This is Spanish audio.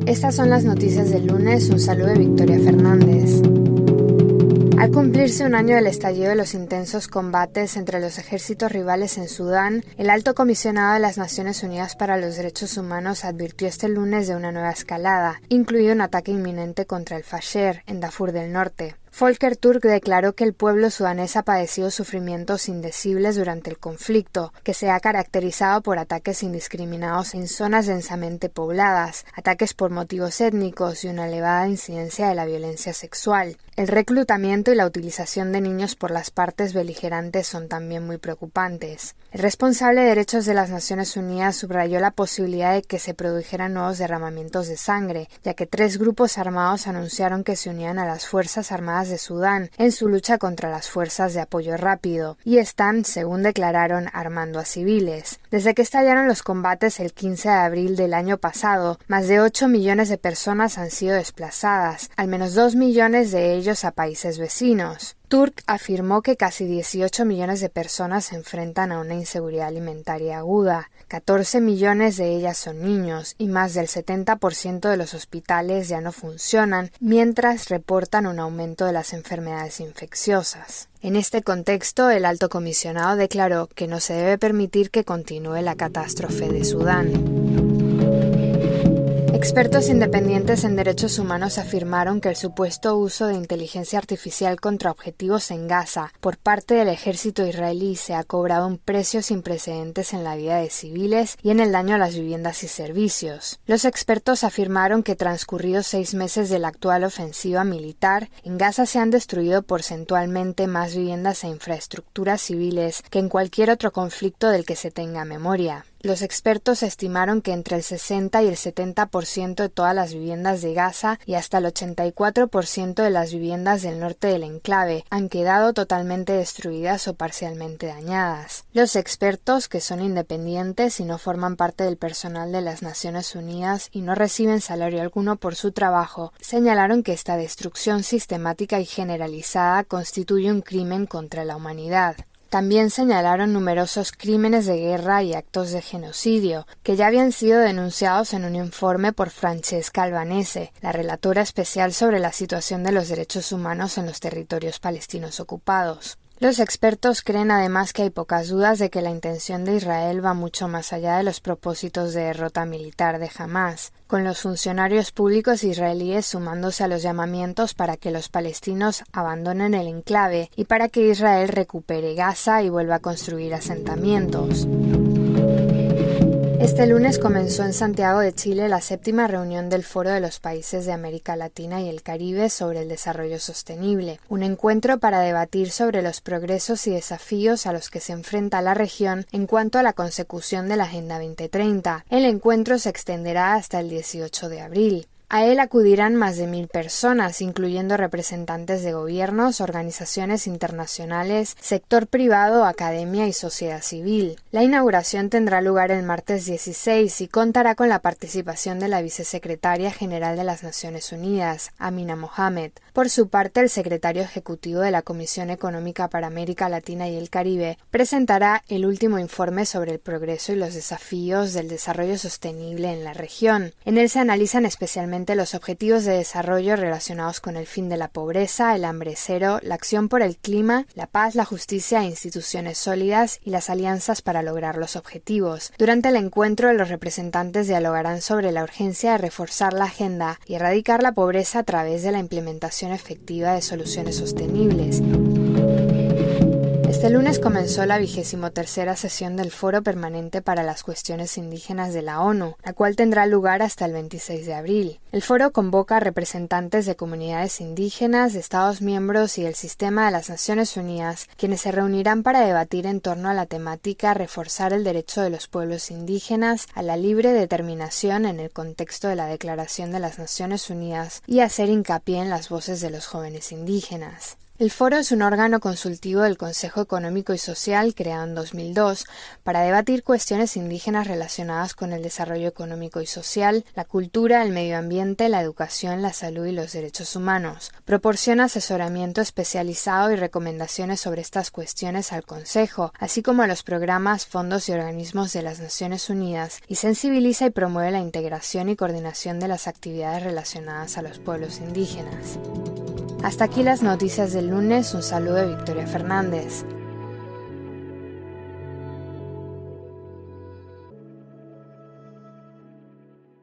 Estas son las noticias del lunes. Un saludo de Victoria Fernández. Al cumplirse un año del estallido de los intensos combates entre los ejércitos rivales en Sudán, el Alto Comisionado de las Naciones Unidas para los Derechos Humanos advirtió este lunes de una nueva escalada, incluido un ataque inminente contra el Fasher, en Darfur del Norte. Volker Turk declaró que el pueblo sudanés ha padecido sufrimientos indecibles durante el conflicto, que se ha caracterizado por ataques indiscriminados en zonas densamente pobladas, ataques por motivos étnicos y una elevada incidencia de la violencia sexual. El reclutamiento y la utilización de niños por las partes beligerantes son también muy preocupantes. El responsable de Derechos de las Naciones Unidas subrayó la posibilidad de que se produjeran nuevos derramamientos de sangre, ya que 3 grupos armados anunciaron que se unían a las Fuerzas Armadas de Sudán en su lucha contra las fuerzas de apoyo rápido, y están, según declararon, armando a civiles. Desde que estallaron los combates el 15 de abril del año pasado, más de 8 millones de personas han sido desplazadas, al menos 2 millones de ellos a países vecinos. Turk afirmó que casi 18 millones de personas se enfrentan a una inseguridad alimentaria aguda, 14 millones de ellas son niños y más del 70% de los hospitales ya no funcionan, mientras reportan un aumento de las enfermedades infecciosas. En este contexto, el Alto Comisionado declaró que no se debe permitir que continúe la catástrofe de Sudán. Expertos independientes en derechos humanos afirmaron que el supuesto uso de inteligencia artificial contra objetivos en Gaza por parte del ejército israelí se ha cobrado un precio sin precedentes en la vida de civiles y en el daño a las viviendas y servicios. Los expertos afirmaron que transcurridos 6 meses de la actual ofensiva militar, en Gaza se han destruido porcentualmente más viviendas e infraestructuras civiles que en cualquier otro conflicto del que se tenga memoria. Los expertos estimaron que entre el 60 y el 70% de todas las viviendas de Gaza y hasta el 84% de las viviendas del norte del enclave han quedado totalmente destruidas o parcialmente dañadas. Los expertos, que son independientes y no forman parte del personal de las Naciones Unidas y no reciben salario alguno por su trabajo, señalaron que esta destrucción sistemática y generalizada constituye un crimen contra la humanidad. También señalaron numerosos crímenes de guerra y actos de genocidio, que ya habían sido denunciados en un informe por Francesca Albanese, la relatora especial sobre la situación de los derechos humanos en los territorios palestinos ocupados. Los expertos creen además que hay pocas dudas de que la intención de Israel va mucho más allá de los propósitos de derrota militar de Hamás, con los funcionarios públicos israelíes sumándose a los llamamientos para que los palestinos abandonen el enclave y para que Israel recupere Gaza y vuelva a construir asentamientos. Este lunes comenzó en Santiago de Chile la 7ª reunión del Foro de los Países de América Latina y el Caribe sobre el desarrollo sostenible, un encuentro para debatir sobre los progresos y desafíos a los que se enfrenta la región en cuanto a la consecución de la Agenda 2030. El encuentro se extenderá hasta el 18 de abril. A él acudirán más de 1.000 personas, incluyendo representantes de gobiernos, organizaciones internacionales, sector privado, academia y sociedad civil. La inauguración tendrá lugar el martes 16 y contará con la participación de la vicesecretaria general de las Naciones Unidas, Amina Mohamed. Por su parte, el secretario ejecutivo de la Comisión Económica para América Latina y el Caribe presentará el último informe sobre el progreso y los desafíos del desarrollo sostenible en la región. En él se analizan especialmente los objetivos de desarrollo relacionados con el fin de la pobreza, el hambre cero, la acción por el clima, la paz, la justicia e instituciones sólidas y las alianzas para lograr los objetivos. Durante el encuentro, los representantes dialogarán sobre la urgencia de reforzar la agenda y erradicar la pobreza a través de la implementación efectiva de soluciones sostenibles. Este lunes comenzó la 23ª sesión del Foro Permanente para las Cuestiones Indígenas de la ONU, la cual tendrá lugar hasta el 26 de abril. El foro convoca a representantes de comunidades indígenas, de Estados miembros y del sistema de las Naciones Unidas, quienes se reunirán para debatir en torno a la temática reforzar el derecho de los pueblos indígenas a la libre determinación en el contexto de la Declaración de las Naciones Unidas y hacer hincapié en las voces de los jóvenes indígenas. El foro es un órgano consultivo del Consejo Económico y Social creado en 2002 para debatir cuestiones indígenas relacionadas con el desarrollo económico y social, la cultura, el medio ambiente, la educación, la salud y los derechos humanos. Proporciona asesoramiento especializado y recomendaciones sobre estas cuestiones al Consejo, así como a los programas, fondos y organismos de las Naciones Unidas, y sensibiliza y promueve la integración y coordinación de las actividades relacionadas a los pueblos indígenas. Hasta aquí las noticias del lunes. Un saludo de Victoria Fernández.